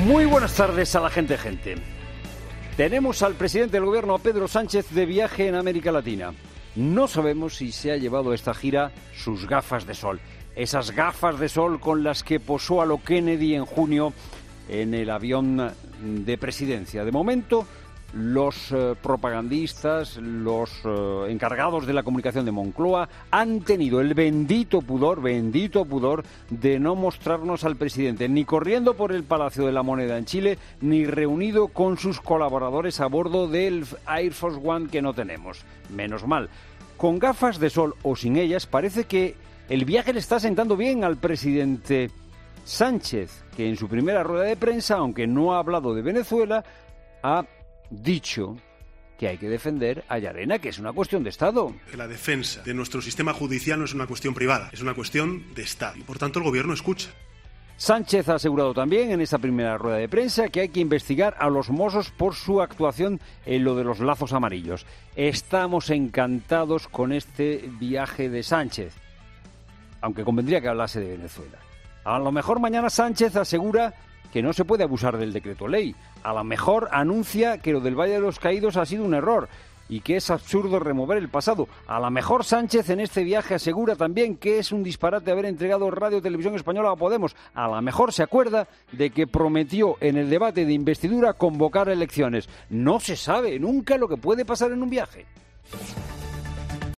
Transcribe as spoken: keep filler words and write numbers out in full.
Muy buenas tardes a la gente, gente. Tenemos al presidente del gobierno, Pedro Sánchez, de viaje en América Latina. No sabemos si se ha llevado a esta gira sus gafas de sol. Esas gafas de sol con las que posó a lo Kennedy en junio en el avión de presidencia. De momento, los eh, propagandistas, los eh, encargados de la comunicación de Moncloa han tenido el bendito pudor, bendito pudor de no mostrarnos al presidente ni corriendo por el Palacio de la Moneda en Chile, ni reunido con sus colaboradores a bordo del Air Force One que no tenemos. Menos mal. Con gafas de sol o sin ellas, parece que el viaje le está sentando bien al presidente Sánchez, que en su primera rueda de prensa, aunque no ha hablado de Venezuela, ha dicho que hay que defender a Llarena, que es una cuestión de Estado. Que la defensa de nuestro sistema judicial no es una cuestión privada, es una cuestión de Estado. Y por tanto el gobierno escucha. Sánchez ha asegurado también en esa primera rueda de prensa que hay que investigar a los Mossos por su actuación en lo de los lazos amarillos. Estamos encantados con este viaje de Sánchez, aunque convendría que hablase de Venezuela. A lo mejor mañana Sánchez asegura que no se puede abusar del decreto ley. A lo mejor anuncia que lo del Valle de los Caídos ha sido un error y que es absurdo remover el pasado. A lo mejor Sánchez en este viaje asegura también que es un disparate haber entregado Radio Televisión Española a Podemos. A lo mejor se acuerda de que prometió en el debate de investidura convocar elecciones. No se sabe nunca lo que puede pasar en un viaje.